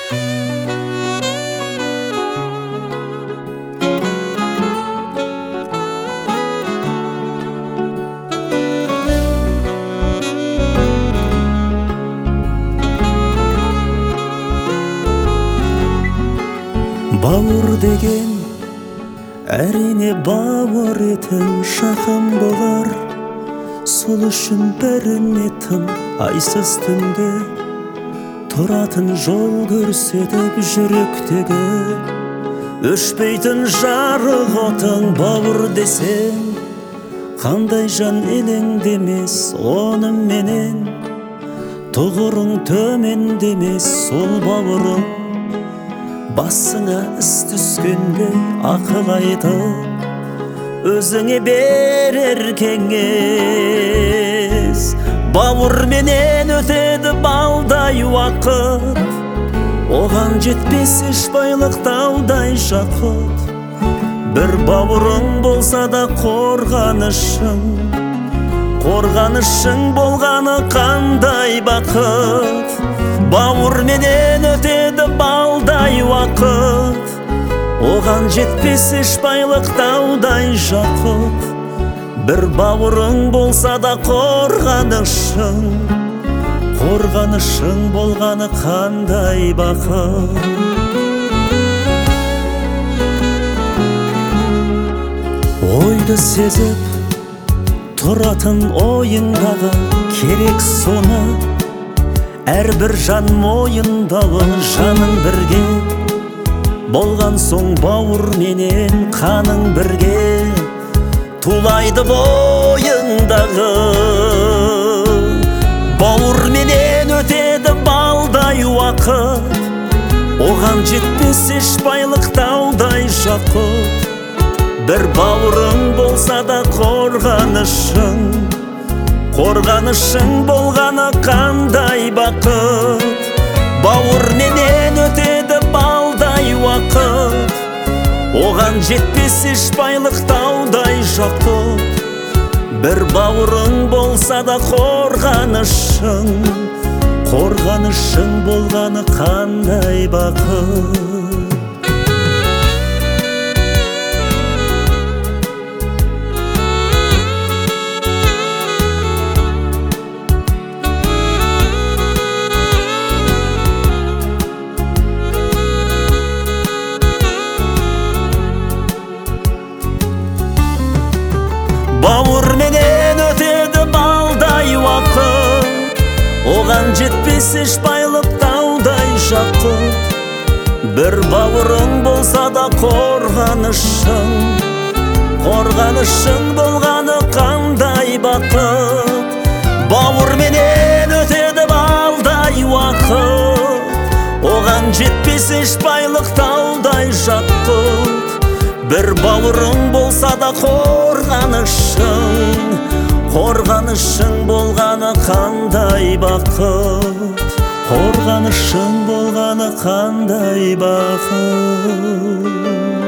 Бауыр деген әрине бауыр етім жақын болар. Сол үшін біріне тым айсыз түнде тұратын жол көрсетіп жүректегі өшпейтін жарық отың бауыр десең, қандай жан елеңдемес онымен, тұғырың төмендемес сол бауырың. Басыңа іс түскенде ақыл айтып, өзіңе берер кеңес. Бауырменен өтеді балдай уақыт, оған жетпес еш байлық таудай жақұт. Бір бауырың болса да қорғанышың, қорғанышың болғаны қандай бақыт. Бауырменен өтеді балдай уақыт, оған жетпес еш байлық таудай жақұт. Бір бауырың болса да қорғанышың, қорғанышың болғаны қандай бақыт. Ойды сезіп тұратын ойыңдағы керек соны, әрбір жан мойындауы жаның бірге болған соң бауырменен қаның бірге тулайды бойыңдағы. Бауырменен өтеді балдай уақыт, оған жетпес еш байлық таудай жақұт. Бір бауырың болса да қорғанышың, қорғанышың болғаны қандай бақыт. Бауырменен өтеді балдай уақыт, оған жетпес еш байлық таудай жақұт. Бір бауырың болса да қорғанышың, қорғанышың болғаны қандай бақыт. Бауырменен өтеді балдай уақыт, оған жетпес еш байлық таудай жақұт. Бір бауырың болса да қорғанышың, қорғанышың болғаны қандай бақыт. Бауырменен өтеді балдай уақыт, оған жетпес еш байлық таудай жақұт. Бір бауырың болса да қорғанышың, қорғанышың болғаны қандай бақыт. Қорғанышың болғаны қандай бақыт.